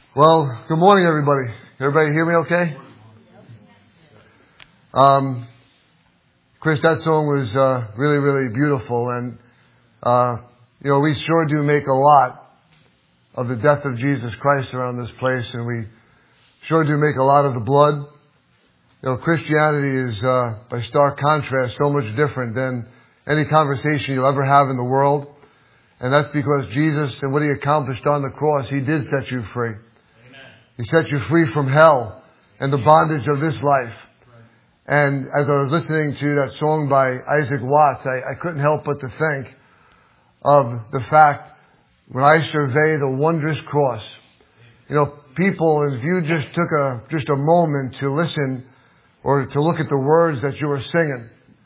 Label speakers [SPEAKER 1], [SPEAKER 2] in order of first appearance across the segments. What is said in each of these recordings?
[SPEAKER 1] Well, good morning, everybody. Everybody hear me okay? Chris, that song was really, really beautiful. And, we sure do make a lot of the death of Jesus Christ around this place. And we sure do make a lot of the blood. Christianity is, by stark contrast, so much different than any conversation you'll ever have in the world. And that's because Jesus and what He accomplished on the cross, He did set you free. He set you free from hell and the bondage of this life. And as I was listening to that song by Isaac Watts, I couldn't help but to think of the fact when I survey the wondrous cross. People, if you just took a moment to listen or to look at the words that you were singing,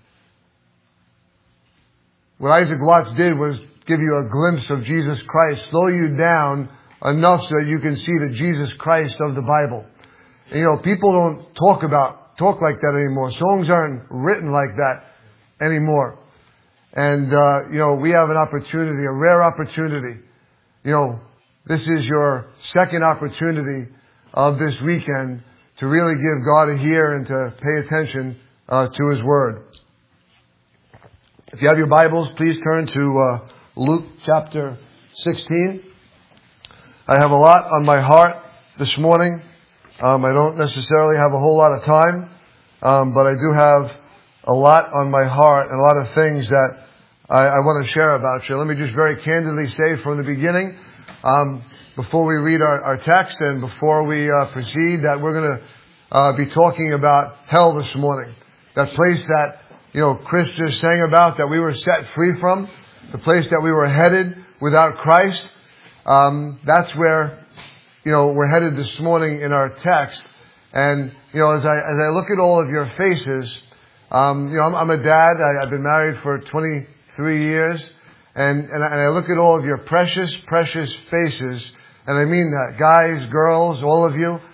[SPEAKER 1] what Isaac Watts did was give you a glimpse of Jesus Christ, slow you down enough so that you can see the Jesus Christ of the Bible. And, people don't talk like that anymore. Songs aren't written like that anymore. And, we have an opportunity, a rare opportunity. This is your second opportunity of this weekend to really give God a ear and to pay attention to His Word. If you have your Bibles, please turn to Luke chapter 16. I have a lot on my heart this morning. I don't necessarily have a whole lot of time, but I do have a lot on my heart and a lot of things that I want to share about you. Let me just very candidly say from the beginning, before we read our text and before we proceed, that we're going to be talking about hell this morning. That place that, Chris just sang about, that we were set free from, the place that we were headed without Christ. That's where, we're headed this morning in our text. And, as I look at all of your faces, I'm a dad. I've been married for 23 years. And I look at all of your precious, precious faces. And I mean that. Guys, girls, all of you.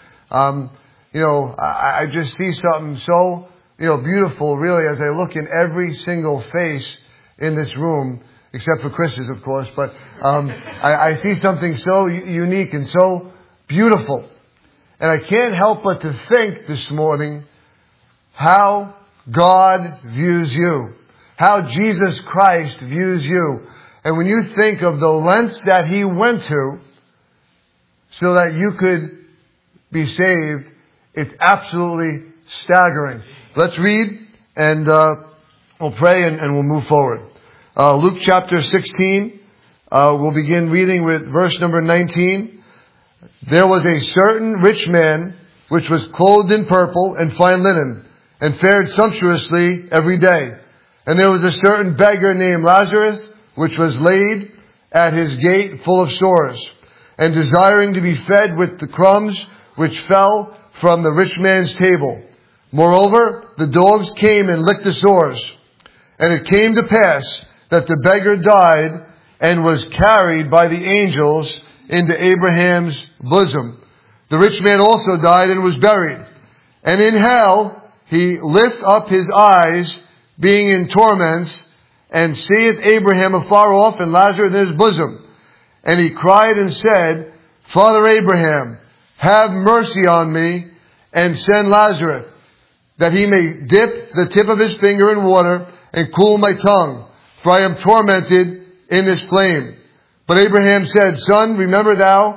[SPEAKER 1] I just see something so, beautiful really as I look in every single face in this room. Except for Chris's, of course, but I see something so unique and so beautiful. And I can't help but to think this morning how God views you, how Jesus Christ views you. And when you think of the lengths that He went to so that you could be saved, it's absolutely staggering. Let's read and we'll pray and we'll move forward. Luke chapter 16, we'll begin reading with verse number 19. There was a certain rich man which was clothed in purple and fine linen and fared sumptuously every day. And there was a certain beggar named Lazarus which was laid at his gate full of sores and desiring to be fed with the crumbs which fell from the rich man's table. Moreover, the dogs came and licked the sores. And it came to pass that the beggar died and was carried by the angels into Abraham's bosom. The rich man also died and was buried. And in hell he lift up his eyes, being in torments, and seeth Abraham afar off and Lazarus in his bosom. And he cried and said, Father Abraham, have mercy on me, and send Lazarus, that he may dip the tip of his finger in water and cool my tongue, for I am tormented in this flame. But Abraham said, Son, remember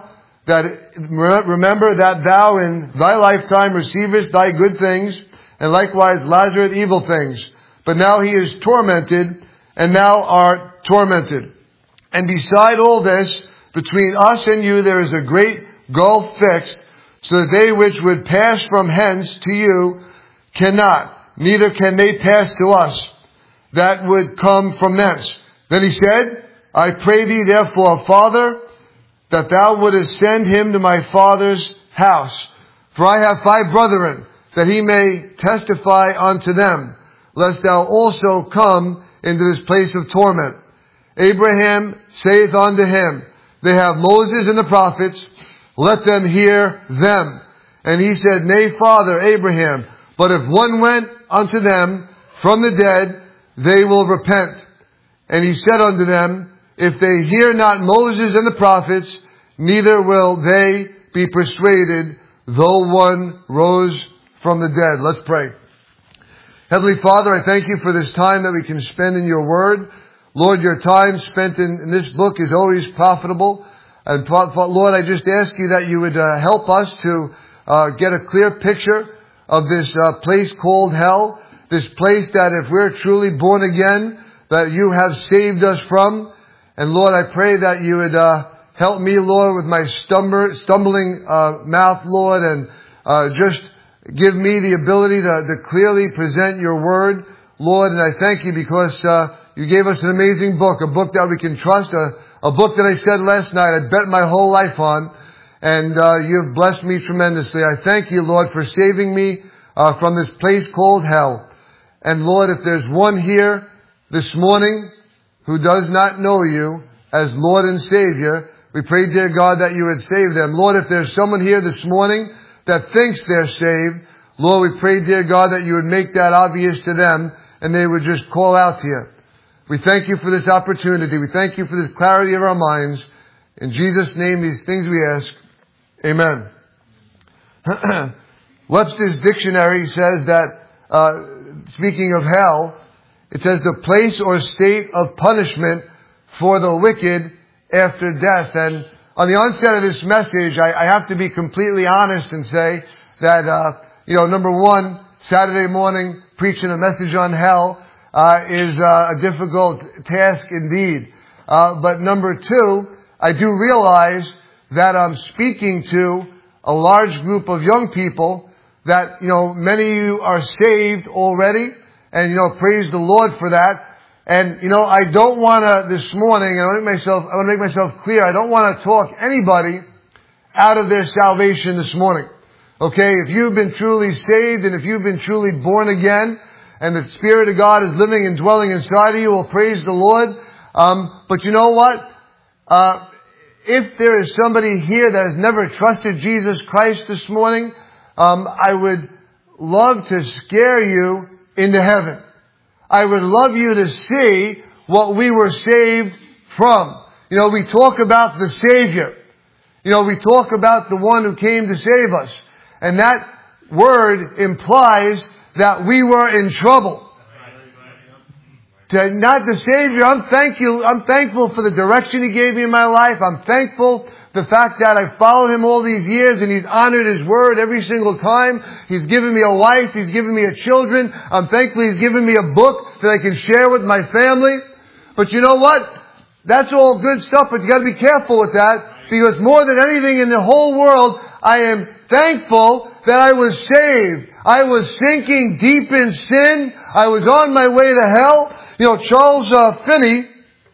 [SPEAKER 1] that thou in thy lifetime receivest thy good things, and likewise Lazarus evil things. But now he is tormented, and thou art tormented. And beside all this, between us and you there is a great gulf fixed, so that they which would pass from hence to you cannot, neither can they pass to us that would come from thence. Then he said, I pray thee therefore, Father, that thou wouldest send him to my father's house. For I have 5 brethren, that he may testify unto them, lest thou also come into this place of torment. Abraham saith unto him, They have Moses and the prophets, let them hear them. And he said, Nay, Father Abraham, but if one went unto them from the dead, they will repent. And he said unto them, If they hear not Moses and the prophets, neither will they be persuaded, though one rose from the dead. Let's pray. Heavenly Father, I thank you for this time that we can spend in your word. Lord, your time spent in this book is always profitable. And Lord, I just ask you that you would help us to get a clear picture of this place called hell. This place that if we're truly born again, that you have saved us from. And Lord, I pray that you would help me, Lord, with my stumbling mouth, Lord, and just give me the ability to clearly present your word, Lord. And I thank you because you gave us an amazing book, a book that we can trust, a book that I said last night I bet my whole life on, and you have blessed me tremendously. I thank you, Lord, for saving me from this place called hell. And Lord, if there's one here this morning who does not know you as Lord and Savior, we pray, dear God, that you would save them. Lord, if there's someone here this morning that thinks they're saved, Lord, we pray, dear God, that you would make that obvious to them and they would just call out to you. We thank you for this opportunity. We thank you for this clarity of our minds. In Jesus' name, these things we ask. Amen. Webster's dictionary says that, speaking of hell, it says the place or state of punishment for the wicked after death. And on the onset of this message, I have to be completely honest and say that, number one, Saturday morning preaching a message on hell is a difficult task indeed. But number two, I do realize that I'm speaking to a large group of young people that, many of you are saved already. And, praise the Lord for that. And, I don't want to this morning, I want to make myself clear, I don't want to talk anybody out of their salvation this morning. Okay? If you've been truly saved and if you've been truly born again, and the Spirit of God is living and dwelling inside of you, well, praise the Lord. But you know what? If there is somebody here that has never trusted Jesus Christ this morning, I would love to scare you into heaven. I would love you to see what we were saved from. We talk about the Savior. We talk about the one who came to save us. And that word implies that we were in trouble. Not the Savior. I'm thankful for the direction He gave me in my life. I'm thankful the fact that I followed Him all these years and He's honored His word every single time. He's given me a wife. He's given me children. I'm thankful He's given me a book that I can share with my family. But you know what? That's all good stuff, but you gotta be careful with that, because more than anything in the whole world, I am thankful that I was saved. I was sinking deep in sin. I was on my way to hell. Charles Finney,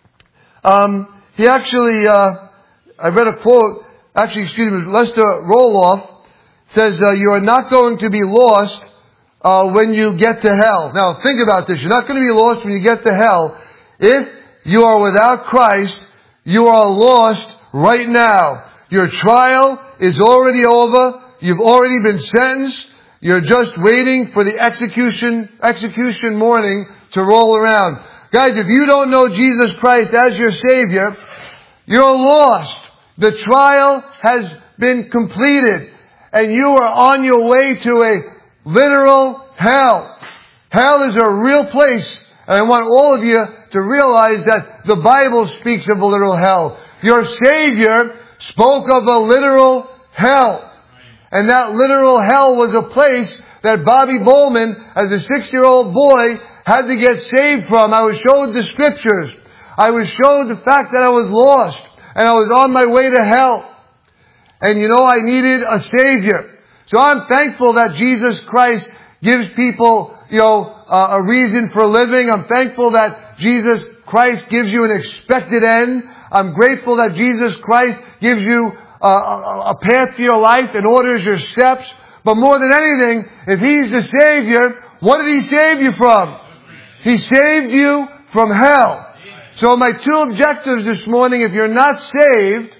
[SPEAKER 1] he actually, I read a quote, Lester Roloff says, you are not going to be lost when you get to hell. Now think about this. You're not going to be lost when you get to hell. If you are without Christ, you are lost right now. Your trial is already over. You've already been sentenced. You're just waiting for the execution morning to roll around. Guys, if you don't know Jesus Christ as your Savior, you're lost. The trial has been completed, and you are on your way to a literal hell. Hell is a real place, and I want all of you to realize that the Bible speaks of a literal hell. Your Savior spoke of a literal hell. And that literal hell was a place that Bobby Bowman, as a 6-year-old boy, had to get saved from. I was showed the scriptures. I was showed the fact that I was lost. And I was on my way to hell. And I needed a Savior. So I'm thankful that Jesus Christ gives people, a reason for living. I'm thankful that Jesus Christ gives you an expected end. I'm grateful that Jesus Christ gives you a path to your life and orders your steps. But more than anything, if He's the Savior, what did He save you from? He saved you from hell. So my two objectives this morning, if you're not saved,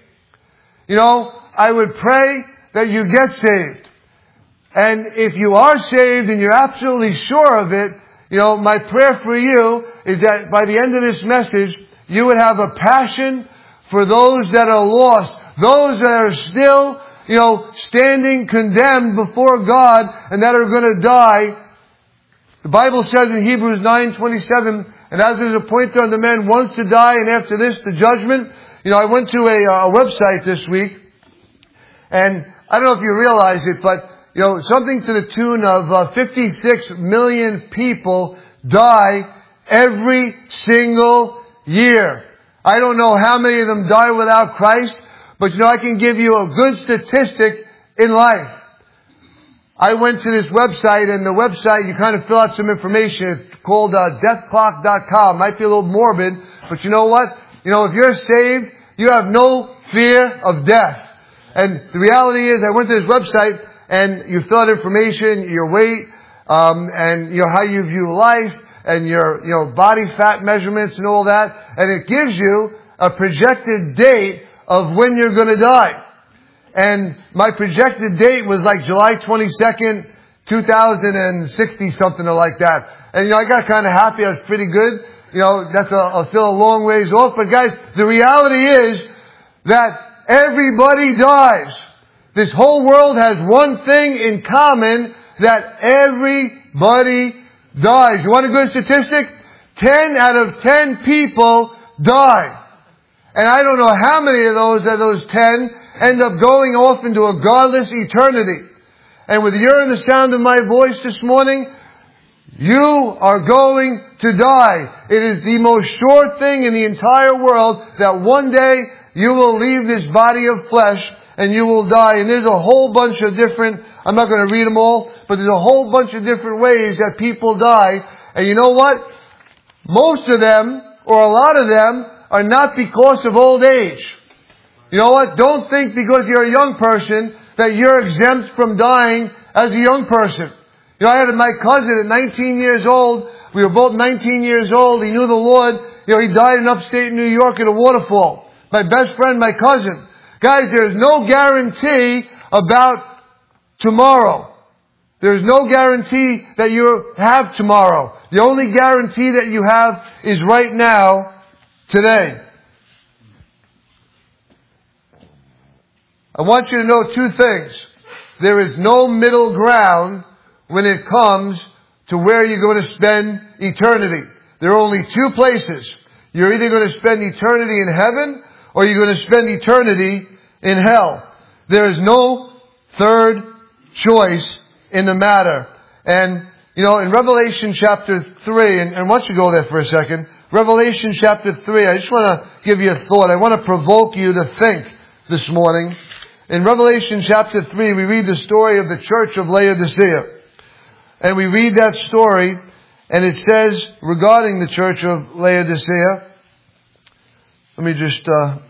[SPEAKER 1] I would pray that you get saved. And if you are saved and you're absolutely sure of it, my prayer for you is that by the end of this message, you would have a passion for those that are lost, those that are still standing condemned before God and that are going to die. The Bible says in Hebrews 9:27, and as it is appointed unto men once to die, and after this the judgment. I went to a website this week, and I don't know if you realize it, but something to the tune of 56 million people die every single year. I don't know how many of them die without Christ, but I can give you a good statistic in life. I went to this website, and the website, you kind of fill out some information. It's called deathclock.com. Might be a little morbid, but you know what? If you're saved, you have no fear of death. And the reality is, I went to this website, and you fill out information, your weight, and how you view life, and your body fat measurements and all that, and it gives you a projected date of when you're going to die. And my projected date was like July 22nd, 2060, something like that. And I got kind of happy. I was pretty good. That's still a long ways off. But guys, the reality is that everybody dies. This whole world has one thing in common, that everybody dies. You want a good statistic? 10 out of 10 people die. And I don't know how many of those 10 end up going off into a godless eternity. And with you and the sound of my voice this morning, you are going to die. It is the most sure thing in the entire world that one day you will leave this body of flesh and you will die. And there's a whole bunch of different, I'm not going to read them all, but there's a whole bunch of different ways that people die. And you know what? Most of them, or a lot of them, are not because of old age. You know what? Don't think because you're a young person that you're exempt from dying as a young person. I had my cousin at 19 years old. We were both 19 years old. He knew the Lord. He died in upstate New York at a waterfall. My best friend, my cousin. Guys, there's no guarantee about tomorrow. There's no guarantee that you have tomorrow. The only guarantee that you have is right now, today. I want you to know two things. There is no middle ground when it comes to where you're going to spend eternity. There are only two places. You're either going to spend eternity in heaven or you're going to spend eternity in hell. There is no third choice in the matter. And, in Revelation chapter 3, and why don't you go there for a second. Revelation chapter 3, I just want to give you a thought. I want to provoke you to think this morning. In Revelation chapter 3, we read the story of the church of Laodicea. And we read that story, and it says regarding the church of Laodicea, let me just,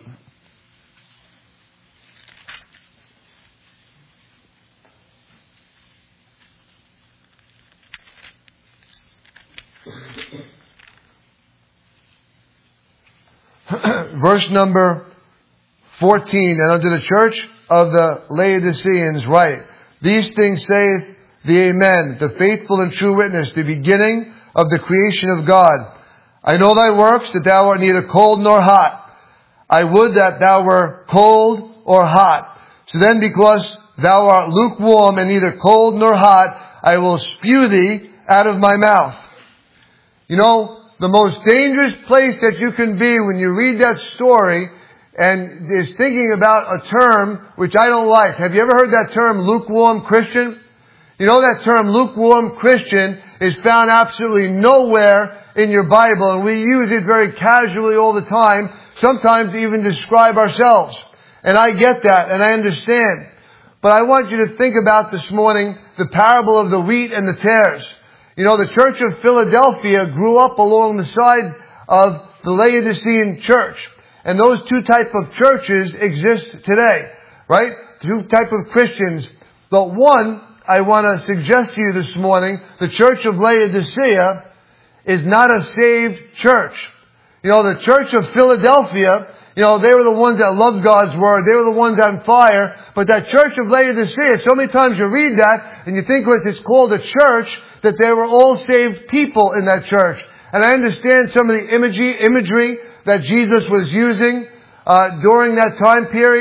[SPEAKER 1] verse number 14, and unto the church of the Laodiceans write, these things saith the Amen, the faithful and true witness, the beginning of the creation of God. I know thy works, that thou art neither cold nor hot. I would that thou were cold or hot. So then, because thou art lukewarm and neither cold nor hot, I will spew thee out of my mouth. The most dangerous place that you can be when you read that story and is thinking about a term which I don't like. Have you ever heard that term, lukewarm Christian? That term lukewarm Christian is found absolutely nowhere in your Bible, and we use it very casually all the time, sometimes to even describe ourselves. And I get that, and I understand. But I want you to think about this morning the parable of the wheat and the tares. The church of Philadelphia grew up along the side of the Laodicean church. And those two type of churches exist today, right? Two type of Christians. But one, I want to suggest to you this morning, the church of Laodicea is not a saved church. The church of Philadelphia, they were the ones that loved God's word. They were the ones on fire. But that church of Laodicea, so many times you read that and you think it's called a church, that they were all saved people in that church. And I understand some of the imagery that Jesus was using during that time period.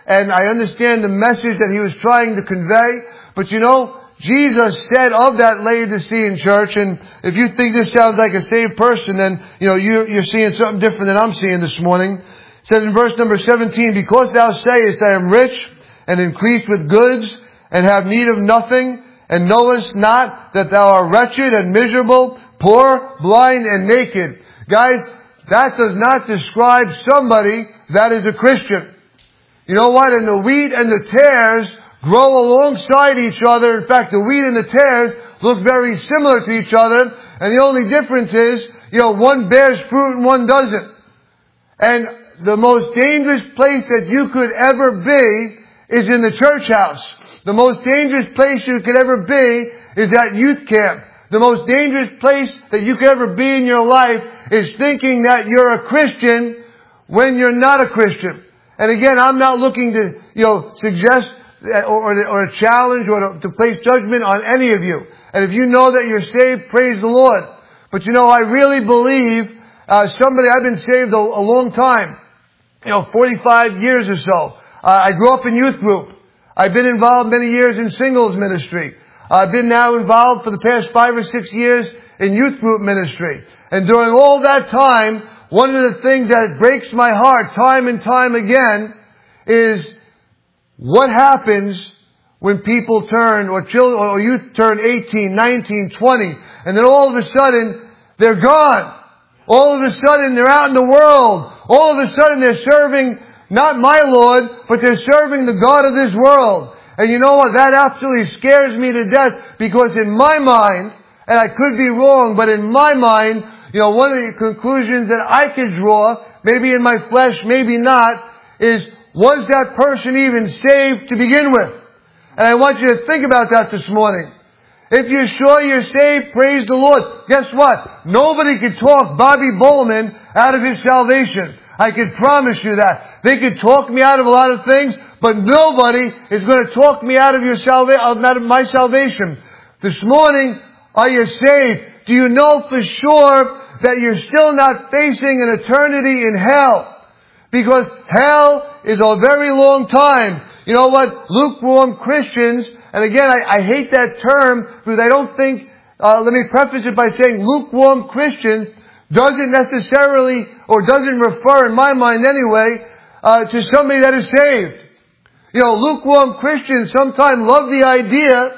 [SPEAKER 1] and I understand the message that he was trying to convey. But you know, Jesus said of that Laodicean church, and if you think this sounds like a saved person, then, you know, you're seeing something different than I'm seeing this morning. It says in verse number 17, because thou sayest, I am rich and increased with goods and have need of nothing, and knowest not that thou art wretched and miserable, poor, blind, and naked. Guys, that does not describe somebody that is a Christian. You know what? And the wheat and the tares grow alongside each other. In fact, the wheat and the tares look very similar to each other. And the only difference is, you know, one bears fruit and one doesn't. And the most dangerous place that you could ever be is in the church house. The most dangerous place you could ever be is at youth camp. The most dangerous place that you could ever be in your life is thinking that you're a Christian when you're not a Christian. And again, I'm not looking to, you know, suggest or challenge or to place judgment on any of you. And if you know that you're saved, praise the Lord. But you know, I really believe I've been saved a long time. You know, 45 years or so. I grew up in youth group. I've been involved many years in singles ministry. I've been now involved for the past 5 or 6 years in youth group ministry. And during all that time, one of the things that breaks my heart time and time again is what happens when people turn, or children, or youth turn 18, 19, 20, and then all of a sudden, they're gone. All of a sudden, they're out in the world. All of a sudden, they're serving not my Lord, but they're serving the God of this world. And you know what? That absolutely scares me to death, because in my mind, and I could be wrong, but in my mind, you know, one of the conclusions that I could draw, maybe in my flesh, maybe not, is, was that person even saved to begin with? And I want you to think about that this morning. If you're sure you're saved, praise the Lord. Guess what? Nobody could talk Bobby Bowman out of his salvation. I can promise you that. They could talk me out of a lot of things, but nobody is going to talk me out of out of my salvation. This morning, are you saved? Do you know for sure that you're still not facing an eternity in hell? Because hell is a very long time. You know what? Lukewarm Christians, and again, I hate that term because I don't think, let me preface it by saying lukewarm Christian doesn't necessarily, or doesn't refer, in my mind anyway, to somebody that is saved. You know, lukewarm Christians sometimes love the idea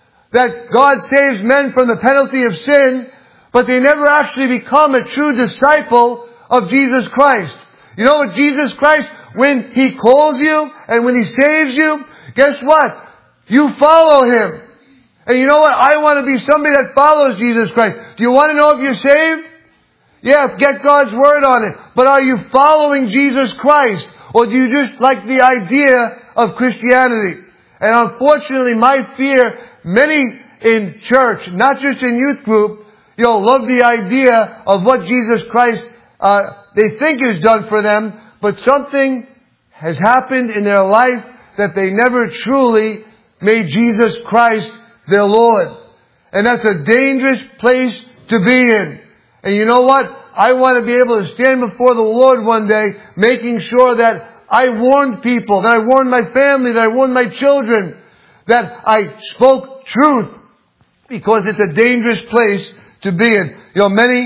[SPEAKER 1] that God saves men from the penalty of sin, but they never actually become a true disciple of Jesus Christ. You know what? Jesus Christ, when He calls you and when He saves you, guess what? You follow Him. And you know what? I want to be somebody that follows Jesus Christ. Do you want to know if you're saved? Yeah, get God's Word on it. But are you following Jesus Christ? Or do you just like the idea of Christianity? And unfortunately, my fear, many in church, not just in youth group, you know, love the idea of what Jesus Christ, they think is done for them, but something has happened in their life that they never truly made Jesus Christ their Lord. And that's a dangerous place to be in. And you know what? I want to be able to stand before the Lord one day, making sure that I warned people, that I warned my family, that I warned my children, that I spoke truth, because it's a dangerous place to be in. You know, many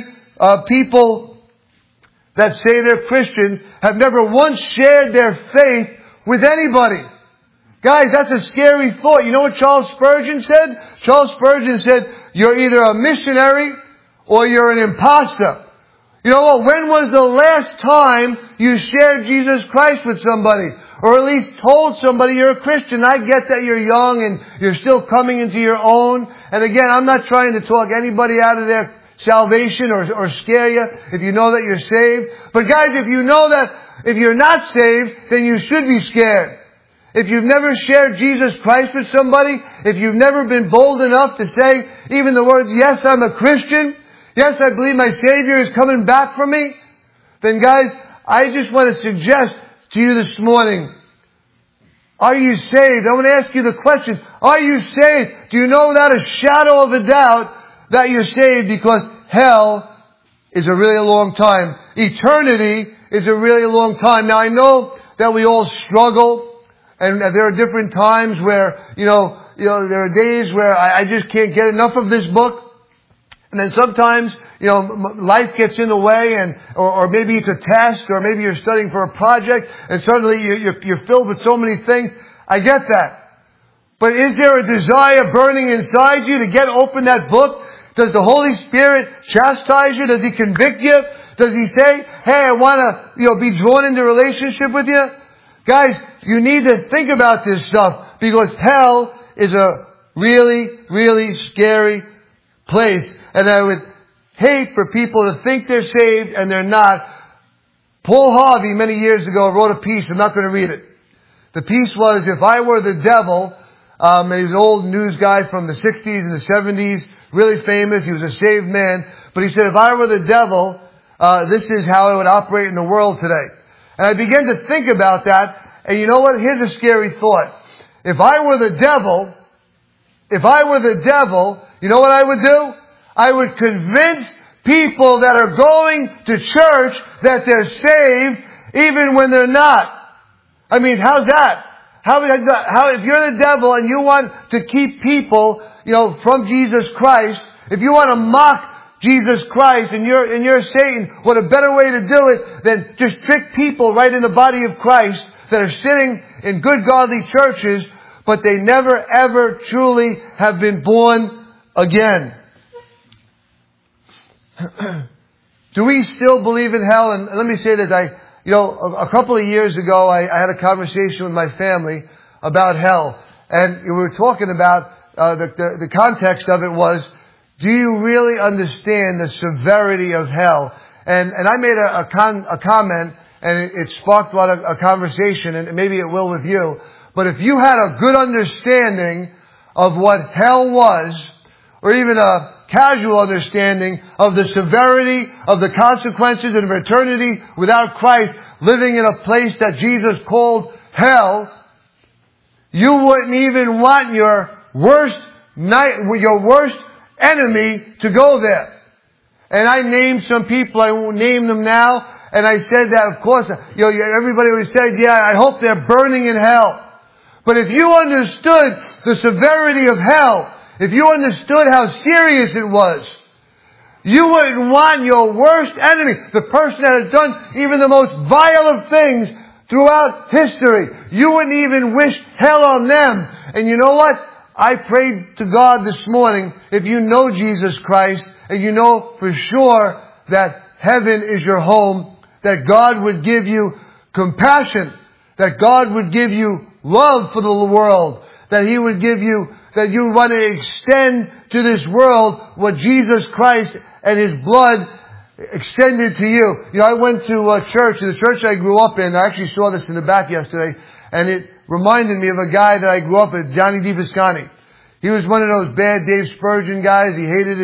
[SPEAKER 1] people that say they're Christians have never once shared their faith with anybody. Guys, that's a scary thought. You know what Charles Spurgeon said? Charles Spurgeon said, you're either a missionary or you're an imposter. You know what? When was the last time you shared Jesus Christ with somebody? Or at least told somebody you're a Christian? I get that you're young and you're still coming into your own. And again, I'm not trying to talk anybody out of their salvation or scare you if you know that you're saved. But guys, if you know that if you're not saved, then you should be scared. If you've never shared Jesus Christ with somebody, if you've never been bold enough to say even the words, yes, I'm a Christian, yes, I believe my Savior is coming back for me, then guys, I just want to suggest to you this morning, are you saved? I want to ask you the question, are you saved? Do you know without a shadow of a doubt that you're saved? Because hell is a really long time. Eternity is a really long time. Now I know that we all struggle And there are different times where, there are days where I just can't get enough of this book. And then sometimes, life gets in the way, or maybe it's a test, or maybe you're studying for a project, and suddenly you're filled with so many things. I get that. But is there a desire burning inside you to open that book? Does the Holy Spirit chastise you? Does He convict you? Does He say, hey, I want to, be drawn into relationship with you? Guys, you need to think about this stuff, because hell is a really, really scary place. And I would hate for people to think they're saved and they're not. Paul Harvey, many years ago, wrote a piece. I'm not going to read it. The piece was, if I were the devil, and he's an old news guy from the 60s and the 70s, really famous. He was a saved man. But he said, if I were the devil, this is how I would operate in the world today. And I began to think about that. And you know what? Here's a scary thought. If I were the devil, you know what I would do? I would convince people that are going to church that they're saved even when they're not. I mean, how's that? How if you're the devil and you want to keep people, from Jesus Christ, if you want to mock Jesus Christ and you're Satan, what a better way to do it than just trick people right in the body of Christ that are sitting in good godly churches, but they never ever truly have been born again. Do we still believe in hell? And let me say this, a couple of years ago, I had a conversation with my family about hell. And we were talking about, the context of it was, do you really understand the severity of hell? And I made a comment, and it sparked a conversation, and maybe it will with you. But if you had a good understanding of what hell was, or even a casual understanding of the severity of the consequences of eternity without Christ, living in a place that Jesus called hell, you wouldn't even want your worst enemy to go there. And I named some people, I won't name them now, and I said that, of course, everybody always said, yeah, I hope they're burning in hell. But if you understood the severity of hell, if you understood how serious it was, you wouldn't want your worst enemy, the person that has done even the most vile of things throughout history, you wouldn't even wish hell on them. And you know what? I prayed to God this morning, if you know Jesus Christ, and you know for sure that heaven is your home, that God would give you compassion, that God would give you love for the world, that He would give you, that you want to extend to this world what Jesus Christ and His blood extended to you. I went to a church, the church I grew up in. I actually saw this in the back yesterday, and it reminded me of a guy that I grew up with, Johnny DeViscani. He was one of those bad Dave Spurgeon guys.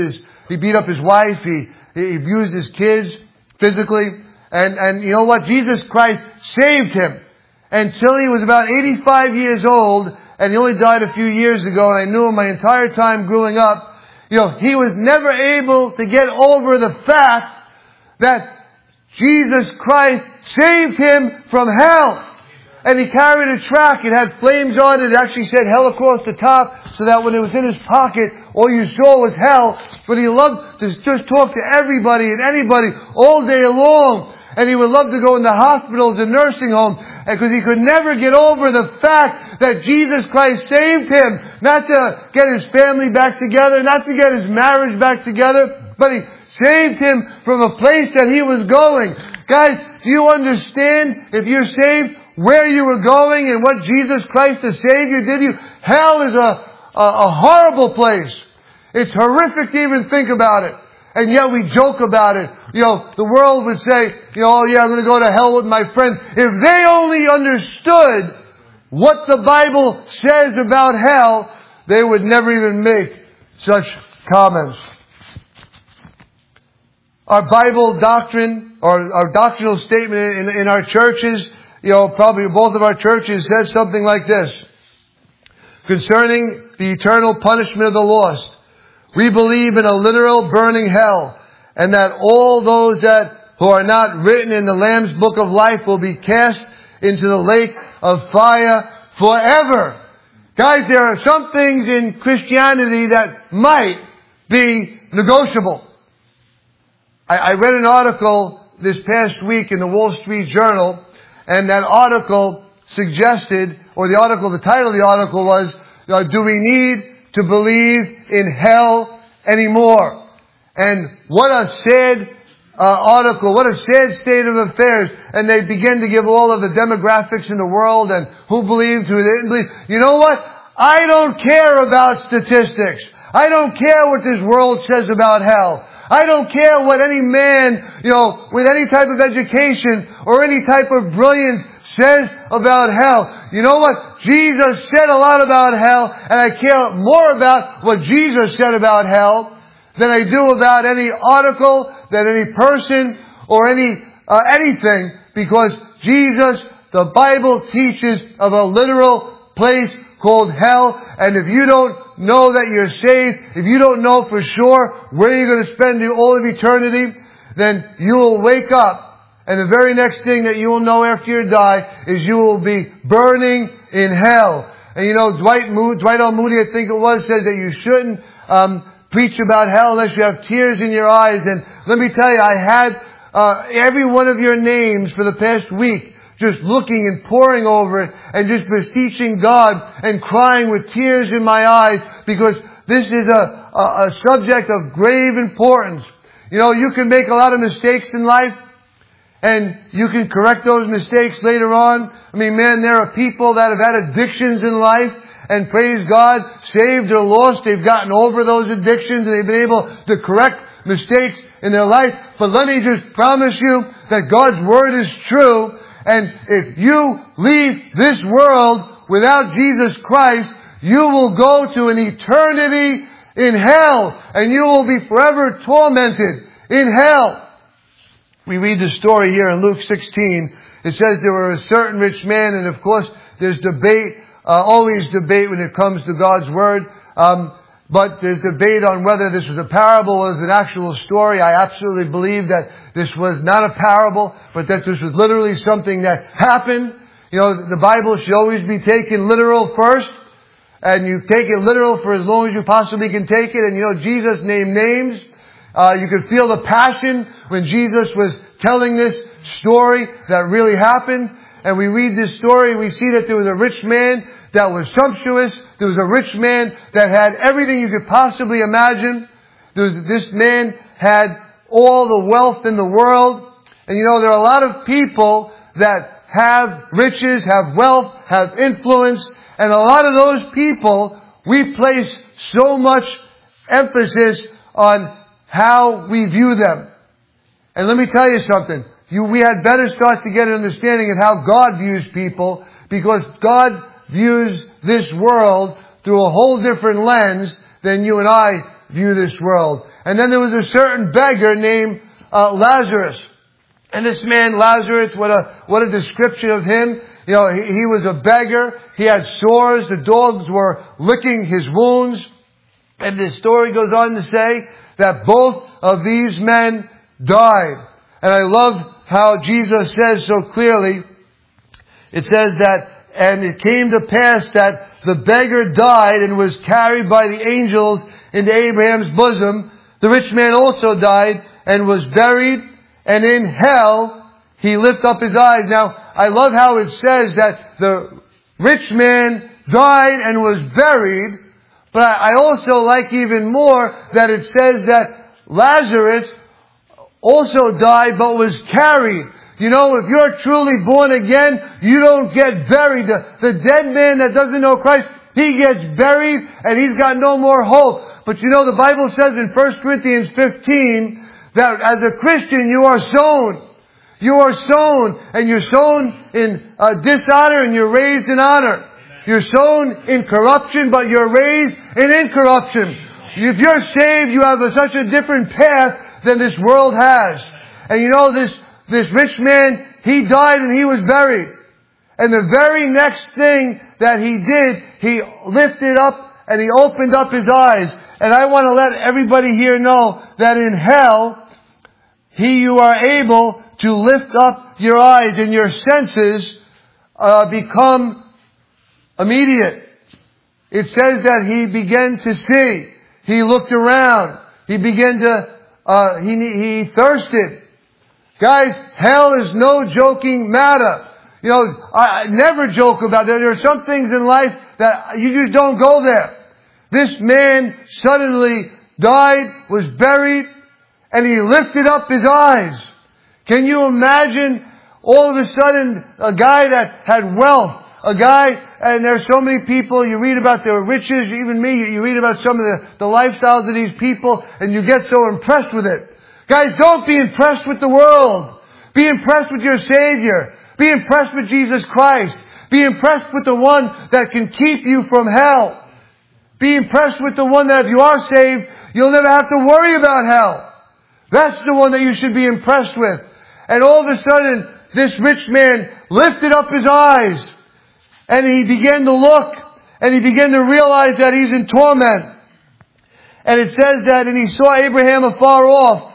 [SPEAKER 1] He beat up his wife, he abused his kids physically, and you know what? Jesus Christ saved him until he was about 85 years old, and he only died a few years ago, and I knew him my entire time growing up. He was never able to get over the fact that Jesus Christ saved him from hell. And he carried a tract. It had flames on it. It actually said hell across the top, so that when it was in his pocket, all you saw was hell. But he loved to just talk to everybody and anybody all day long. And he would love to go into hospitals and nursing homes, because he could never get over the fact that Jesus Christ saved him. Not to get his family back together, not to get his marriage back together, but He saved him from a place that he was going. Guys, do you understand, if you're saved, where you were going and what Jesus Christ the Savior did you? Hell is a horrible place. It's horrific to even think about it. And yet we joke about it. The world would say, oh yeah, I'm going to go to hell with my friends. If they only understood what the Bible says about hell, they would never even make such comments. Our Bible doctrine, or our doctrinal statement in our churches, probably both of our churches, says something like this. Concerning the eternal punishment of the lost, we believe in a literal burning hell, and that all those who are not written in the Lamb's book of life will be cast into the lake of fire forever. Guys, there are some things in Christianity that might be negotiable. I read an article this past week in the Wall Street Journal, and that article suggested, or the title of the article was, do we need to believe in hell anymore? And what a sad article, what a sad state of affairs. And they begin to give all of the demographics in the world and who believed, who didn't believe. You know what? I don't care about statistics. I don't care what this world says about hell. I don't care what any man, with any type of education or any type of brilliance says about hell. You know what? Jesus said a lot about hell, and I care more about what Jesus said about hell than I do about any article, than any person, or anything, because Jesus, the Bible teaches of a literal place called hell, and if you don't know that you're saved, if you don't know for sure where you're going to spend all of eternity, then you will wake up, and the very next thing that you will know after you die is you will be burning in hell. And Dwight L. Moody, I think it was, says that you shouldn't preach about hell unless you have tears in your eyes. And let me tell you, I had every one of your names for the past week just looking and poring over it and just beseeching God and crying with tears in my eyes, because this is a subject of grave importance. You can make a lot of mistakes in life, and you can correct those mistakes later on. There are people that have had addictions in life, and praise God, saved or lost, they've gotten over those addictions and they've been able to correct mistakes in their life. But let me just promise you that God's Word is true, and if you leave this world without Jesus Christ, you will go to an eternity in hell, and you will be forever tormented in hell. We read the story here in Luke 16. It says there were a certain rich man, and of course there's debate, always debate when it comes to God's Word. But there's debate on whether this was a parable or was an actual story. I absolutely believe that this was not a parable, but that this was literally something that happened. The Bible should always be taken literal first, and you take it literal for as long as you possibly can take it. And Jesus named names. You could feel the passion when Jesus was telling this story that really happened. And we read this story, we see that there was a rich man that was sumptuous. There was a rich man that had everything you could possibly imagine. This man had all the wealth in the world. And there are a lot of people that have riches, have wealth, have influence. And a lot of those people, we place so much emphasis on how we view them. And let me tell you something. We had better start to get an understanding of how God views people, because God views this world through a whole different lens than you and I view this world. And then there was a certain beggar named Lazarus. And this man, Lazarus, what a description of him. He was a beggar. He had sores. The dogs were licking his wounds. And the story goes on to say that both of these men died. And I love how Jesus says so clearly. It says that, and it came to pass that the beggar died and was carried by the angels into Abraham's bosom. The rich man also died and was buried, and in hell he lifted up his eyes. Now, I love how it says that the rich man died and was buried, but I also like even more that it says that Lazarus also died but was carried. If you're truly born again, you don't get buried. The dead man that doesn't know Christ, he gets buried and he's got no more hope. But the Bible says in 1 Corinthians 15 that as a Christian you are sown. You are sown, and you're sown in dishonor and you're raised in honor. You're sown in corruption, but you're raised in incorruption. If you're saved, you have such a different path than this world has. And this rich man, he died and he was buried. And the very next thing that he did, he lifted up and he opened up his eyes. And I want to let everybody here know that in hell, you are able to lift up your eyes and your senses become immediate. It says that he began to see. He looked around. He began to, he thirsted. Guys, hell is no joking matter. You know, I never joke about that. There are some things in life that you just don't go there. This man suddenly died, was buried, and he lifted up his eyes. Can you imagine all of a sudden a guy that had wealth, a guy, and there's so many people, you read about their riches, even me, you read about some of the lifestyles of these people, and you get so impressed with it. Guys, don't be impressed with the world. Be impressed with your Savior. Be impressed with Jesus Christ. Be impressed with the one that can keep you from hell. Be impressed with the one that if you are saved, you'll never have to worry about hell. That's the one that you should be impressed with. And all of a sudden, this rich man lifted up his eyes and he began to look and he began to realize that he's in torment. And it says that, and he saw Abraham afar off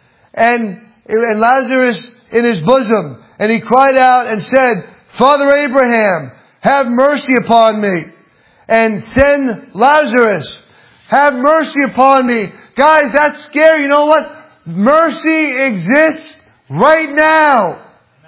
[SPEAKER 1] and Lazarus in his bosom. And he cried out and said, Father Abraham, have mercy upon me and send Lazarus. Have mercy upon me. Guys, that's scary. You know what? Mercy exists right now.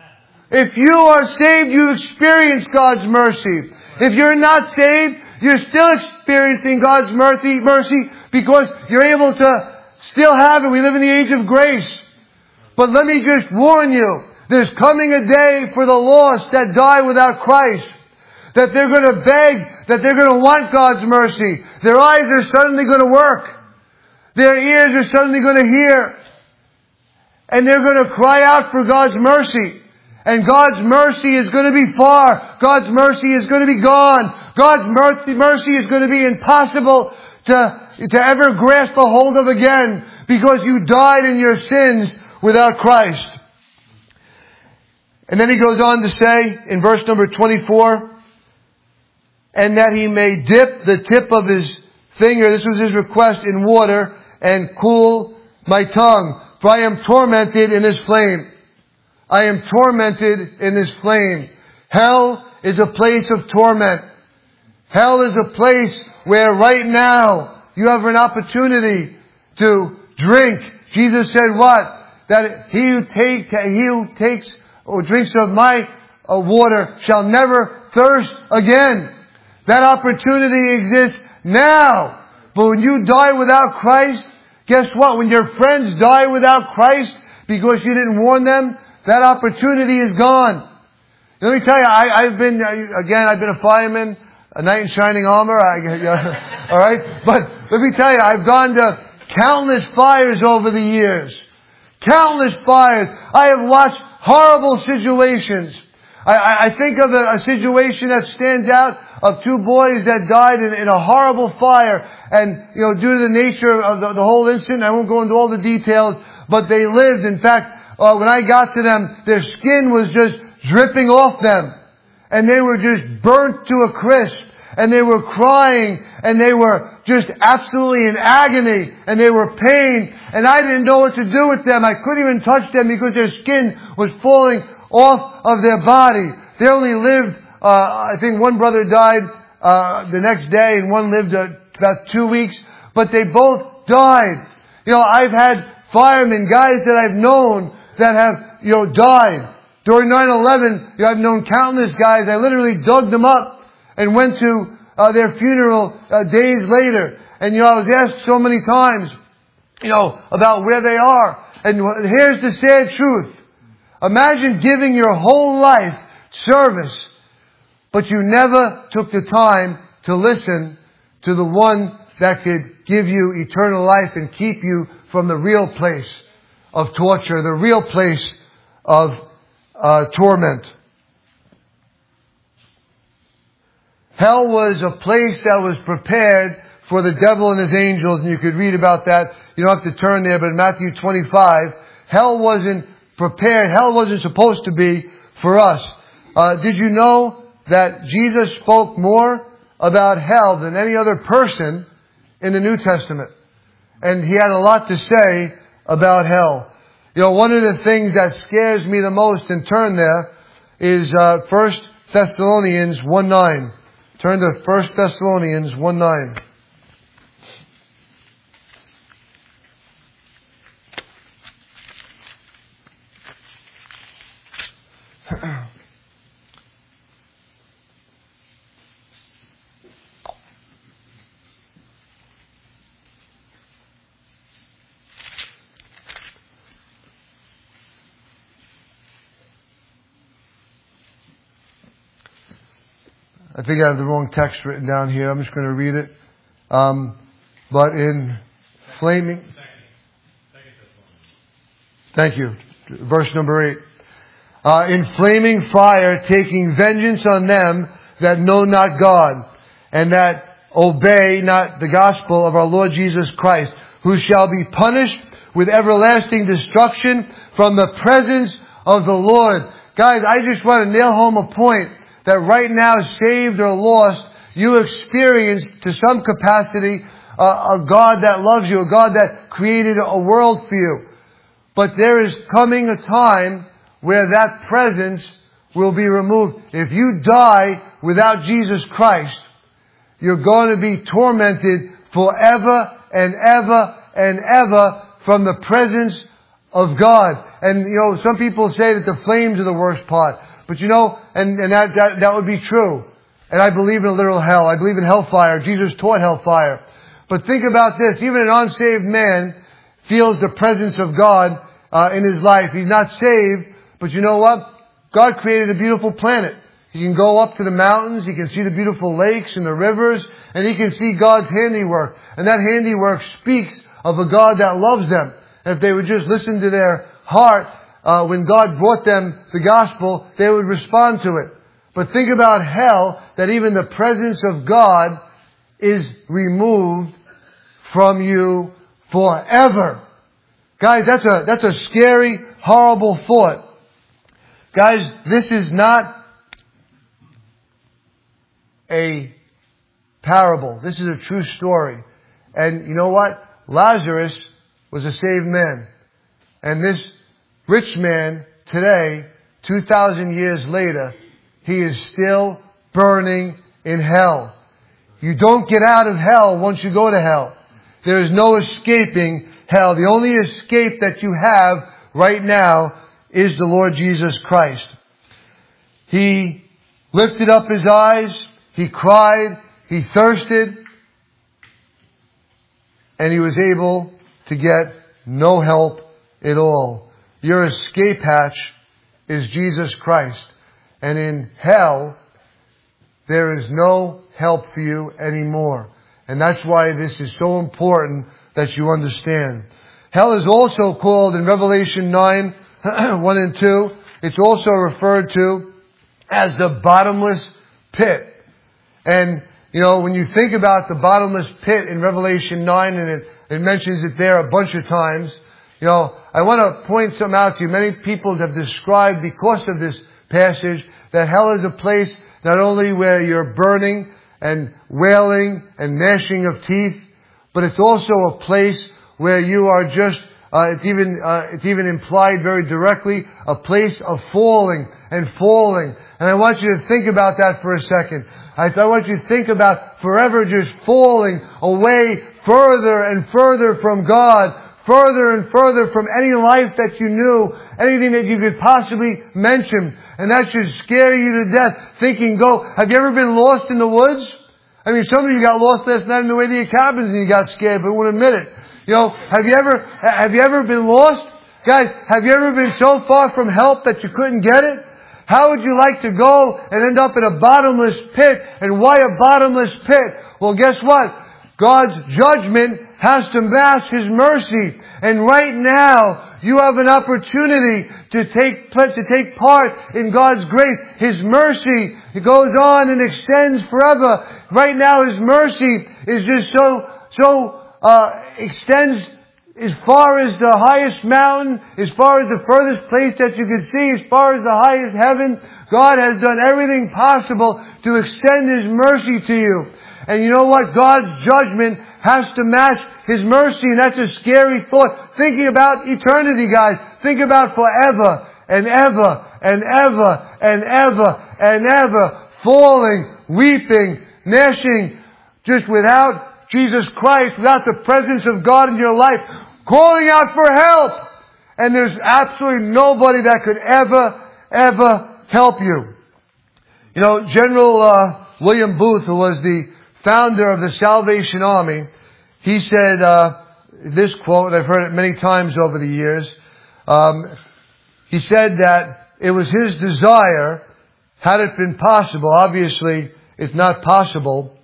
[SPEAKER 1] If you are saved, you experience God's mercy. If you're not saved, you're still experiencing God's mercy because you're able to still have it. We live in the age of grace. But let me just warn you, there's coming a day for the lost that die without Christ. That they're going to beg, that they're going to want God's mercy. Their eyes are suddenly going to work. Their ears are suddenly going to hear. And they're going to cry out for God's mercy. And God's mercy is going to be far. God's mercy is going to be gone. God's mercy is going to be impossible to ever grasp a hold of again. Because you died in your sins without Christ. And then he goes on to say in verse number 24, and that he may dip the tip of his finger, this was his request, in water and cool my tongue. For I am tormented in this flame. I am tormented in this flame. Hell is a place of torment. Hell is a place where right now you have an opportunity to drink. Jesus said what? That he who takes or drinks of my water shall never thirst again. That opportunity exists now. But when you die without Christ, guess what? When your friends die without Christ because you didn't warn them, that opportunity is gone. Let me tell you, I've been a fireman, a knight in shining armor. Alright? But let me tell you, I've gone to countless fires over the years. Countless fires. I have watched horrible situations. I think of a situation that stands out of two boys that died in a horrible fire. And, due to the nature of the whole incident, I won't go into all the details, but they lived. In fact, when I got to them, their skin was just dripping off them. And they were just burnt to a crisp. And they were crying. And they were just absolutely in agony. And they were pain. And I didn't know what to do with them. I couldn't even touch them because their skin was falling off of their body. They only lived, I think one brother died the next day and one lived about 2 weeks. But they both died. I've had firemen, guys that I've known that have, died. During 9/11, I've known countless guys. I literally dug them up and went to their funeral days later. And, I was asked so many times, about where they are. And here's the sad truth. Imagine giving your whole life service, but you never took the time to listen to the one that could give you eternal life and keep you from the real place of torture, the real place of torment. Hell was a place that was prepared for the devil and his angels, and you could read about that. You don't have to turn there, but in Matthew 25, hell wasn't prepared. Hell wasn't supposed to be for us. Did you know that Jesus spoke more about hell than any other person in the New Testament? And he had a lot to say about hell. One of the things that scares me the most, and turn there, is 1 Thessalonians 1:9. Turn to 1 Thessalonians 1:9. I think I have the wrong text written down here. I'm just going to read it. But in flaming... Thank you. Verse number 8. In flaming fire, taking vengeance on them that know not God, and that obey not the gospel of our Lord Jesus Christ, who shall be punished with everlasting destruction from the presence of the Lord. Guys, I just want to nail home a point that right now, saved or lost, you experience to some capacity a God that loves you, a God that created a world for you. But there is coming a time where that presence will be removed. If you die without Jesus Christ, you're going to be tormented forever and ever and ever from the presence of God. And some people say that the flames are the worst part. But and that would be true. And I believe in a literal hell. I believe in hellfire. Jesus taught hellfire. But think about this. Even an unsaved man feels the presence of God in his life. He's not saved, but you know what? God created a beautiful planet. He can go up to the mountains, he can see the beautiful lakes and the rivers, and he can see God's handiwork. And that handiwork speaks of a God that loves them. And if they would just listen to their heart, when God brought them the gospel, they would respond to it. But think about hell, that even the presence of God is removed from you forever. Guys, that's a scary, horrible thought. Guys, this is not a parable. This is a true story. And you know what? Lazarus was a saved man. And this rich man today, 2,000 years later, he is still burning in hell. You don't get out of hell once you go to hell. There is no escaping hell. The only escape that you have right now is the Lord Jesus Christ. He lifted up his eyes, he cried, he thirsted, and he was able to get no help at all. Your escape hatch is Jesus Christ. And in hell, there is no help for you anymore. And that's why this is so important that you understand. Hell is also called in Revelation 9, 1 and 2, it's also referred to as the bottomless pit. And, when you think about the bottomless pit in Revelation 9, and it mentions it there a bunch of times, I want to point something out to you. Many people have described, because of this passage, that hell is a place not only where you're burning and wailing and gnashing of teeth, but it's also a place where you are just, it's even implied very directly, a place of falling and falling. And I want you to think about that for a second. I want you to think about forever just falling away further and further from God, further and further from any life that you knew, anything that you could possibly mention. And that should scare you to death, thinking, have you ever been lost in the woods? I mean, some of you got lost last night in the way to your cabins and you got scared, but won't admit it. Have you ever been lost? Guys, have you ever been so far from help that you couldn't get it? How would you like to go and end up in a bottomless pit? And why a bottomless pit? Well, guess what? God's judgment has to match His mercy. And right now, you have an opportunity to take part in God's grace. His mercy, it goes on and extends forever. Right now, His mercy is just extends as far as the highest mountain, as far as the furthest place that you can see, as far as the highest heaven. God has done everything possible to extend His mercy to you. And you know what? God's judgment has to match His mercy, and that's a scary thought. Thinking about eternity, guys. Think about forever and ever and ever and ever and ever falling, weeping, gnashing just without Jesus Christ, without the presence of God in your life, calling out for help. And there's absolutely nobody that could ever help you. You know, General William Booth, who was the founder of the Salvation Army, he said this quote, I've heard it many times over the years. He said that it was his desire, had it been possible, obviously it's not possible,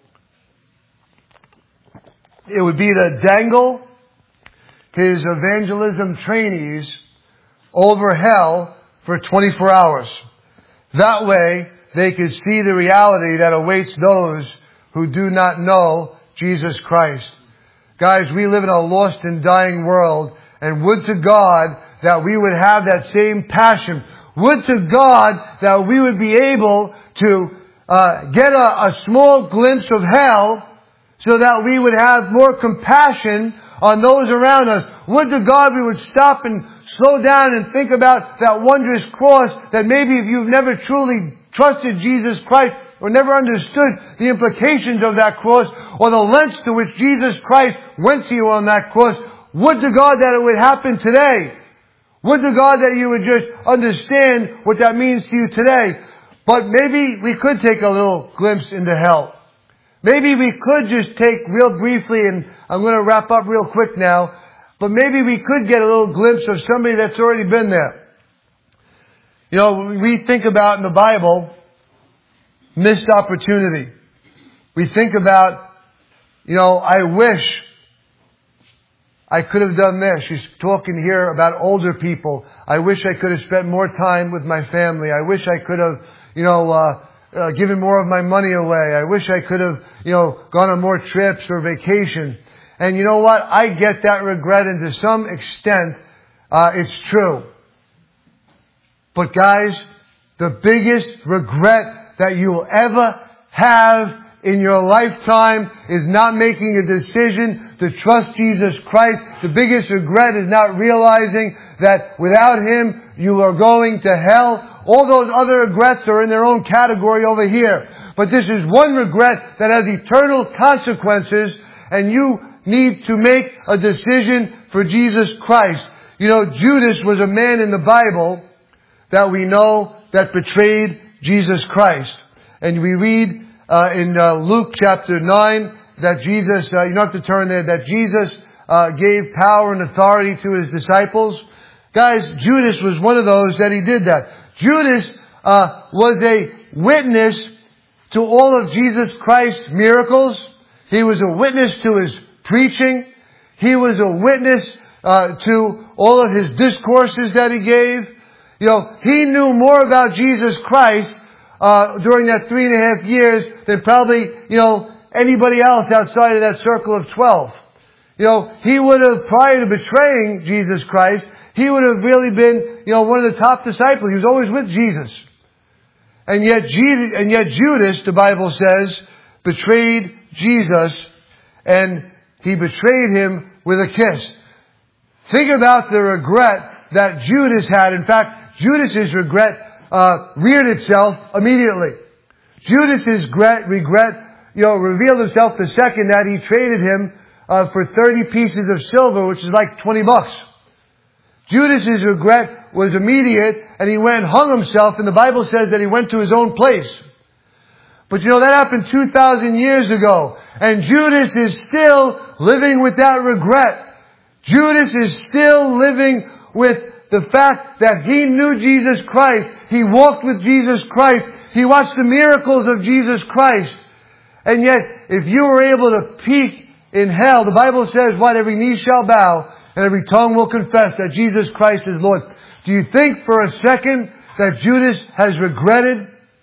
[SPEAKER 1] it would be to dangle his evangelism trainees over hell for 24 hours. That way, they could see the reality that awaits those who do not know Jesus Christ. Guys, we live in a lost and dying world, and would to God that we would have that same passion. Would to God that we would be able to get a small glimpse of hell so that we would have more compassion on those around us. Would to God we would stop and slow down and think about that wondrous cross, that maybe if you've never truly trusted Jesus Christ or never understood the implications of that cross or the lengths to which Jesus Christ went to you on that cross, would to God that it would happen today. Would to God that you would just understand what that means to you today. But maybe we could take a little glimpse into hell. Maybe we could just take real briefly, and I'm going to wrap up real quick now, but maybe we could get a little glimpse of somebody that's already been there. You know, we think about in the Bible, missed opportunity. We think about, you know, I wish I could have done this. She's talking here about older people. I wish I could have spent more time with my family. I wish I could have, given more of my money away. I wish I could have, gone on more trips or vacation. And you know what? I get that regret, and to some extent, it's true. But guys, the biggest regret that you will ever have in your lifetime is not making a decision to trust Jesus Christ. The biggest regret is not realizing that without Him, you are going to hell. All those other regrets are in their own category over here. But this is one regret that has eternal consequences, and you need to make a decision for Jesus Christ. You know, Judas was a man in the Bible that we know that betrayed Jesus Christ. And we read in Luke chapter 9 that Jesus, you don't have to turn there, that Jesus gave power and authority to His disciples. Guys, Judas was one of those that he did that. Judas was a witness to all of Jesus Christ's miracles. He was a witness to His preaching. He was a witness to all of His discourses that He gave. You know, he knew more about Jesus Christ during that 3.5 years than probably, anybody else outside of that circle of 12. He would have, prior to betraying Jesus Christ, he would have really been, one of the top disciples. He was always with Jesus. And yet Judas, the Bible says, betrayed Jesus, and he betrayed Him with a kiss. Think about the regret that Judas had. In fact, Judas's regret reared itself immediately. Judas's regret revealed itself the second that he traded Him for 30 pieces of silver, which is like $20. Judas's regret was immediate, and he went and hung himself, and the Bible says that he went to his own place. But that happened 2,000 years ago, and Judas is still living with that regret. Judas is still living with the fact that he knew Jesus Christ. He walked with Jesus Christ. He watched the miracles of Jesus Christ. And yet, if you were able to peek in hell, the Bible says, what? Every knee shall bow and every tongue will confess that Jesus Christ is Lord. Do you think for a second that Judas has regretted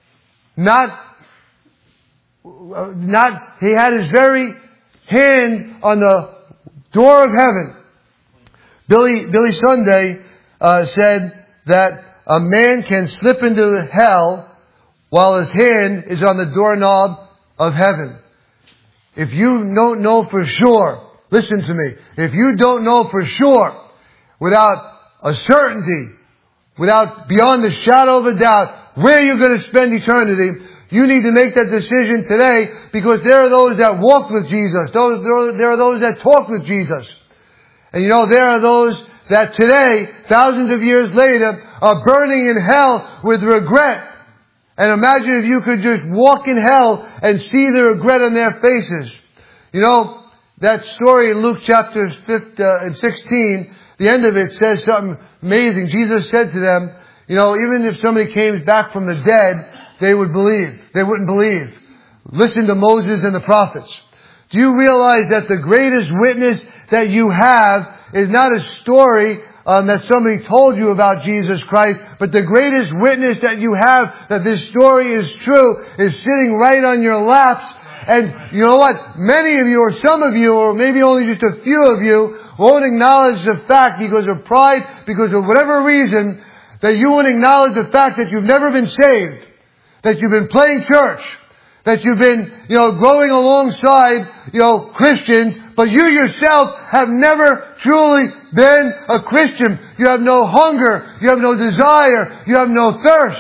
[SPEAKER 1] he had his very hand on the door of heaven? Billy Sunday said that a man can slip into hell while his hand is on the doorknob of heaven. If you don't know for sure, listen to me, if you don't know for sure, without a certainty, without beyond the shadow of a doubt, where you're going to spend eternity, You need to make that decision today, because there are those that walk with Jesus. There are those that talk with Jesus. And you know, there are those that today, thousands of years later, are burning in hell with regret. And imagine if you could just walk in hell and see the regret on their faces. You know, that story in Luke chapter 16, the end of it says something amazing. Jesus said to them, you know, even if somebody came back from the dead, they would believe. They wouldn't believe. Listen to Moses and the prophets. Do you realize that the greatest witness that you have is not a story that somebody told you about Jesus Christ, but the greatest witness that you have that this story is true is sitting right on your laps. And you know what? Many of you, or some of you, or maybe only just a few of you, won't acknowledge the fact, because of pride, because of whatever reason, that you won't acknowledge the fact that you've never been saved, that you've been playing church, that you've been, growing alongside, Christians, but you yourself have never truly been a Christian. You have no hunger, you have no desire, you have no thirst.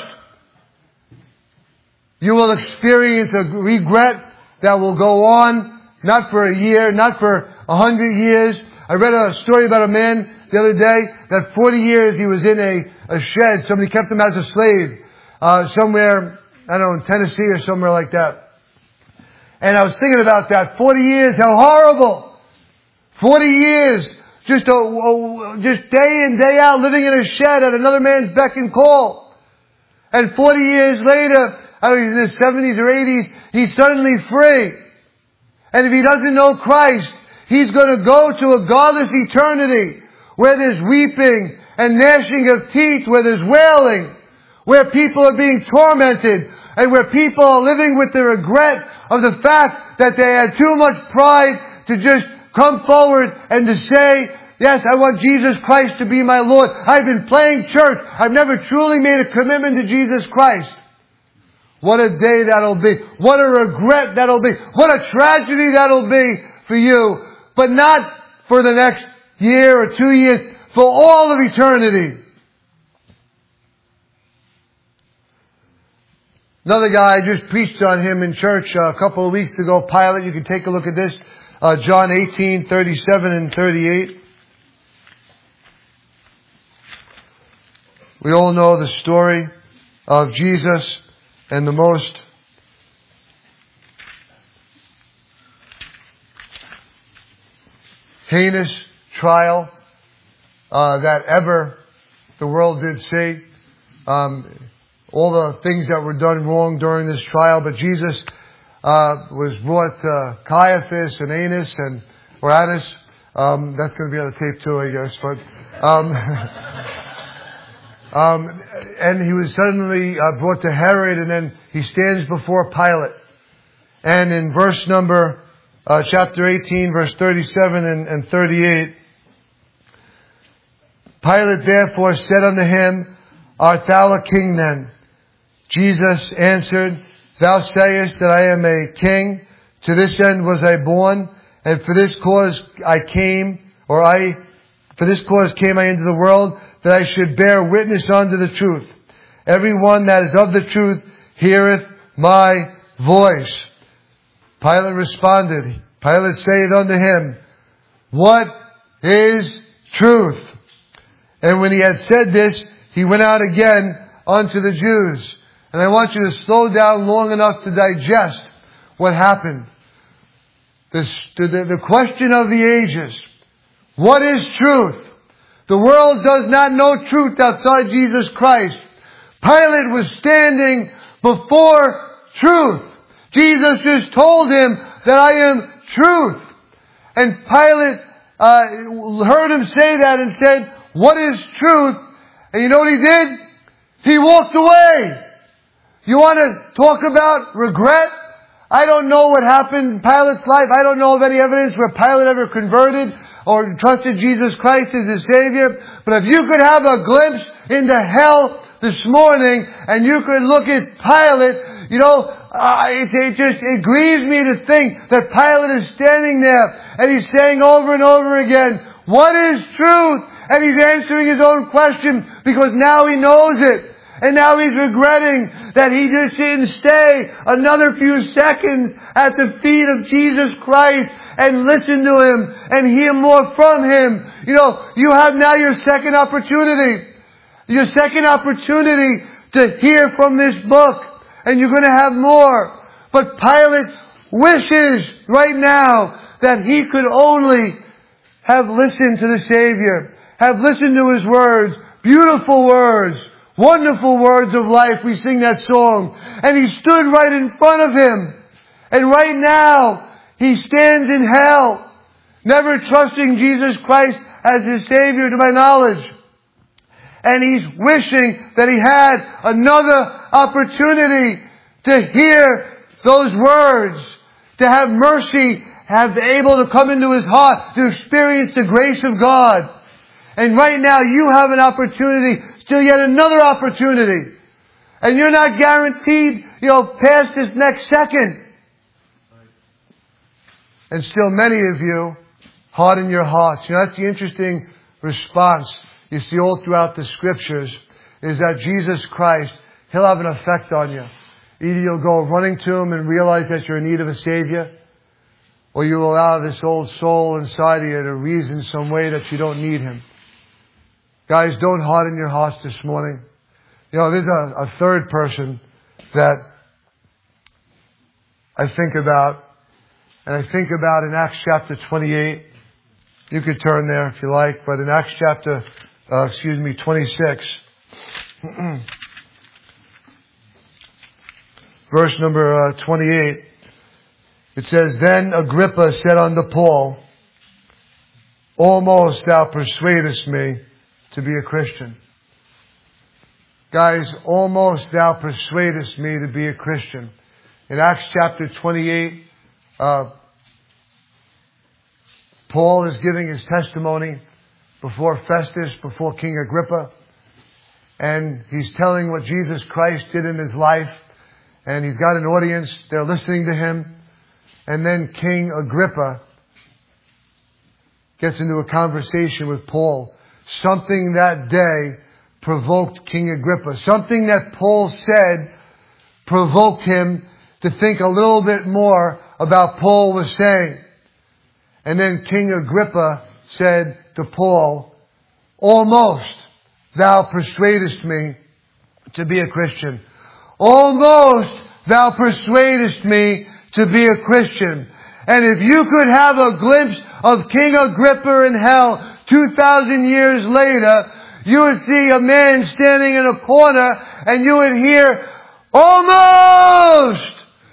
[SPEAKER 1] You will experience a regret that will go on, not for a year, not for 100 years. I read a story about a man the other day that 40 years he was in a shed. Somebody kept him as a slave, somewhere, I don't know, in Tennessee or somewhere like that. And I was thinking about that. 40 years, how horrible. 40 years, just day in, day out, living in a shed at another man's beck and call. And 40 years later, I don't know, he's in his 70s or 80s, he's suddenly free. And if he doesn't know Christ, he's going to go to a godless eternity where there's weeping and gnashing of teeth, where there's wailing, where people are being tormented, and where people are living with the regret of the fact that they had too much pride to just come forward and to say, yes, I want Jesus Christ to be my Lord. I've been playing church. I've never truly made a commitment to Jesus Christ. What a day that'll be. What a regret that'll be. What a tragedy that'll be for you. But not for the next year or 2 years, for all of eternity. Another guy, I just preached on him in church a couple of weeks ago, Pilate. You can take a look at this. John 18:37 and 38. We all know the story of Jesus and the most heinous trial that ever the world did see. All the things that were done wrong during this trial, but Jesus was brought to Caiaphas and Annas or Annas. That's going to be on the tape too, I guess. But and he was suddenly brought to Herod, and then he stands before Pilate. And in verse number chapter 18, verse 37 and 38, Pilate therefore said unto him, Art thou a king then? Jesus answered, Thou sayest that I am a king. To this end was I born, and for this cause came I into the world, that I should bear witness unto the truth. Every one that is of the truth heareth my voice. Pilate responded, Pilate saith unto him, What is truth? And when he had said this, he went out again unto the Jews. And I want you to slow down long enough to digest what happened. The question of the ages. What is truth? The world does not know truth outside Jesus Christ. Pilate was standing before truth. Jesus just told him that I am truth. And Pilate heard him say that and said, What is truth? And you know what he did? He walked away. You want to talk about regret? I don't know what happened in Pilate's life. I don't know of any evidence where Pilate ever converted or trusted Jesus Christ as his Savior. But if you could have a glimpse into hell this morning and you could look at Pilate, it grieves me to think that Pilate is standing there and he's saying over and over again, What is truth? And he's answering his own question because now he knows it. And now he's regretting that he just didn't stay another few seconds at the feet of Jesus Christ and listen to Him and hear more from Him. You know, you have now your second opportunity. Your second opportunity to hear from this book. And you're going to have more. But Pilate wishes right now that he could only have listened to the Savior. Have listened to His words. Beautiful words. Wonderful words of life. We sing that song. And he stood right in front of Him. And right now, he stands in hell. Never trusting Jesus Christ as his Savior to my knowledge. And he's wishing that he had another opportunity to hear those words. To have mercy, have able to come into his heart, to experience the grace of God. And right now you have an opportunity, still yet another opportunity. And you're not guaranteed, past this next second. And still many of you harden your hearts. That's the interesting response you see all throughout the Scriptures, is that Jesus Christ, He'll have an effect on you. Either you'll go running to Him and realize that you're in need of a Savior, or you will allow this old soul inside of you to reason some way that you don't need Him. Guys, don't harden your hearts this morning. There's a third person that I think about. And I think about in Acts chapter 28. You could turn there if you like. But in Acts chapter, 26. Verse number 28. It says, Then Agrippa said unto Paul, Almost thou persuadest me to be a Christian. Guys, almost thou persuadest me to be a Christian. In Acts chapter 28, Paul is giving his testimony before Festus, before King Agrippa. And he's telling what Jesus Christ did in his life. And he's got an audience. They're listening to him. And then King Agrippa gets into a conversation with Paul. Something that day provoked King Agrippa. Something that Paul said provoked him to think a little bit more about Paul was saying. And then King Agrippa said to Paul, Almost thou persuadest me to be a Christian. Almost thou persuadest me to be a Christian. And if you could have a glimpse of King Agrippa in hell 2,000 years later, you would see a man standing in a corner and you would hear, Almost!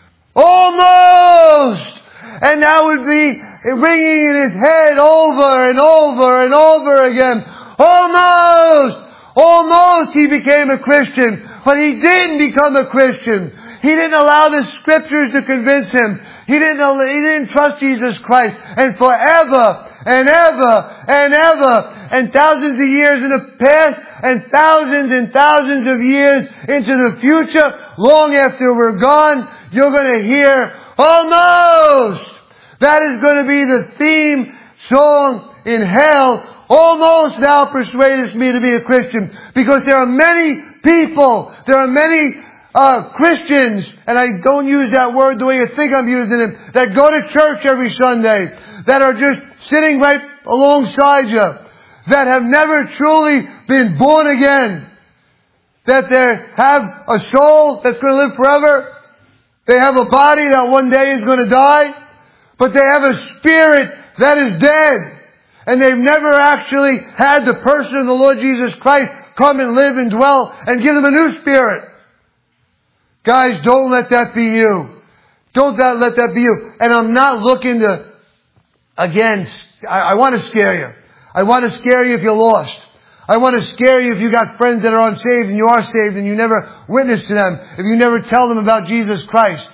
[SPEAKER 1] Almost! And that would be ringing in his head over and over and over again. Almost! Almost he became a Christian. But he didn't become a Christian. He didn't allow the Scriptures to convince him. He didn't trust Jesus Christ. And forever and ever and ever and thousands of years in the past and thousands of years into the future, long after we're gone, you're going to hear, Almost! That is going to be the theme song in hell. Almost thou persuadest me to be a Christian. Because there are many people, there are many Christians, and I don't use that word the way you think I'm using it, that go to church every Sunday, that are just sitting right alongside you, that have never truly been born again, that they have a soul that's going to live forever, they have a body that one day is going to die, but they have a spirit that is dead. And they've never actually had the person of the Lord Jesus Christ come and live and dwell and give them a new spirit. Guys, don't let that be you. Don't let that be you. And I'm not looking to, again, I want to scare you. I want to scare you if you're lost. I want to scare you if you got friends that are unsaved and you are saved and you never witness to them, if you never tell them about Jesus Christ.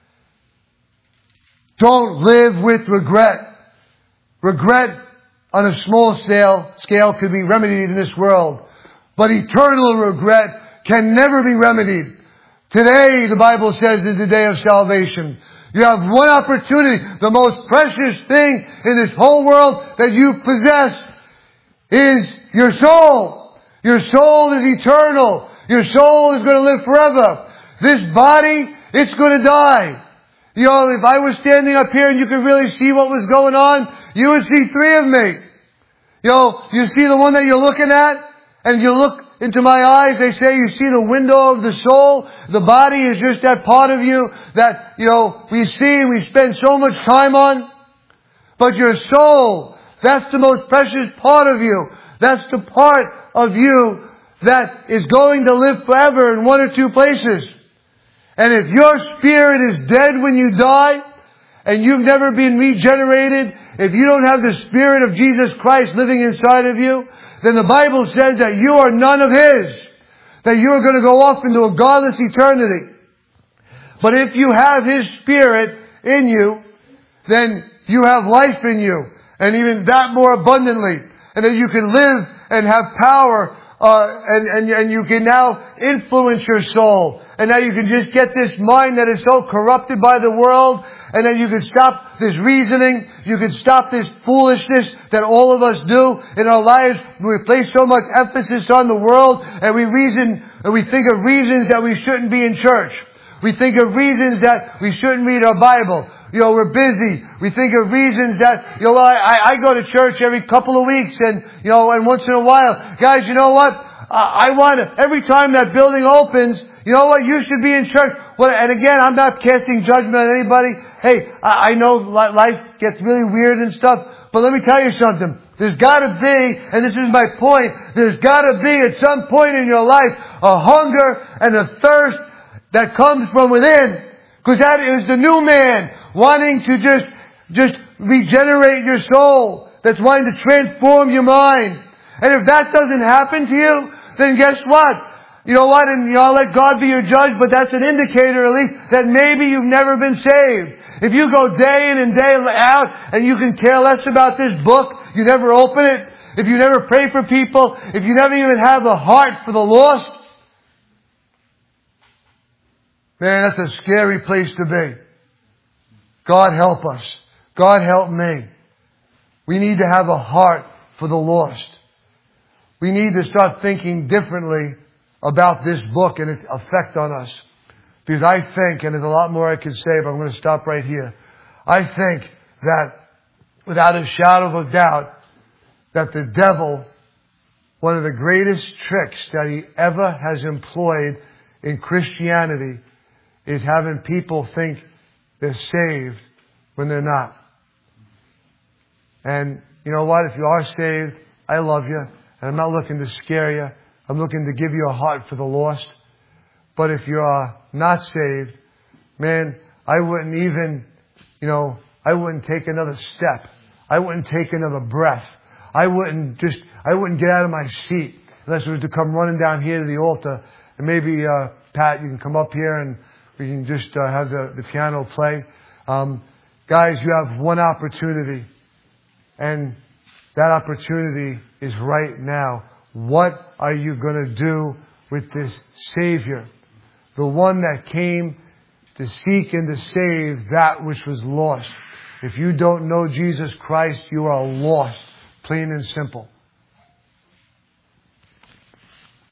[SPEAKER 1] Don't live with regret. Regret on a small scale could be remedied in this world. But eternal regret can never be remedied. Today, the Bible says, is the day of salvation. You have one opportunity. The most precious thing in this whole world that you possess is your soul. Your soul is eternal. Your soul is going to live forever. This body, it's going to die. You know, if I was standing up here and you could really see what was going on, you would see three of me. You know, you see the one that you're looking at, and you look into my eyes, they say you see the window of the soul. The body is just that part of you that, you know, we see and we spend so much time on. But your soul, that's the most precious part of you. That's the part of you that is going to live forever in one or two places. And if your spirit is dead when you die, and you've never been regenerated, if you don't have the Spirit of Jesus Christ living inside of you, then the Bible says that you are none of His. That you are going to go off into a godless eternity. But if you have His Spirit in you, then you have life in you. And even that more abundantly. And that you can live and have power, and you can now influence your soul. And now you can just get this mind that is so corrupted by the world. And then you can stop this reasoning. You can stop this foolishness that all of us do in our lives. We place so much emphasis on the world, and we think of reasons that we shouldn't be in church. We think of reasons that we shouldn't read our Bible. You know, we're busy. We think of reasons that, you know, I go to church every couple of weeks and, you know, and once in a while. Guys, you know what? I want to, every time that building opens, you know what? You should be in church. Well, and again, I'm not casting judgment on anybody. Hey, I know life gets really weird and stuff, but let me tell you something. There's gotta be, and this is my point, there's gotta be at some point in your life a hunger and a thirst that comes from within. Because that is the new man wanting to just regenerate your soul. That's wanting to transform your mind. And if that doesn't happen to you, then guess what? You know what? And I'll let God be your judge, but that's an indicator at least that maybe you've never been saved. If you go day in and day out and you can care less about this book, you never open it, if you never pray for people, if you never even have a heart for the lost, man, that's a scary place to be. God help us. God help me. We need to have a heart for the lost. We need to start thinking differently about this book and its effect on us. Because I think, and there's a lot more I could say, but I'm going to stop right here. I think that, without a shadow of a doubt, that the devil, one of the greatest tricks that he ever has employed in Christianity, is having people think they're saved when they're not. And you know what? If you are saved, I love you. And I'm not looking to scare you. I'm looking to give you a heart for the lost. But if you are not saved, man, I wouldn't even, I wouldn't take another step. I wouldn't take another breath. I wouldn't get out of my seat unless it was to come running down here to the altar. And maybe, Pat, you can come up here and we can just have the piano play. Guys, you have one opportunity. And that opportunity is right now. What are you going to do with this Savior? The one that came to seek and to save that which was lost. If you don't know Jesus Christ, you are lost. Plain and simple.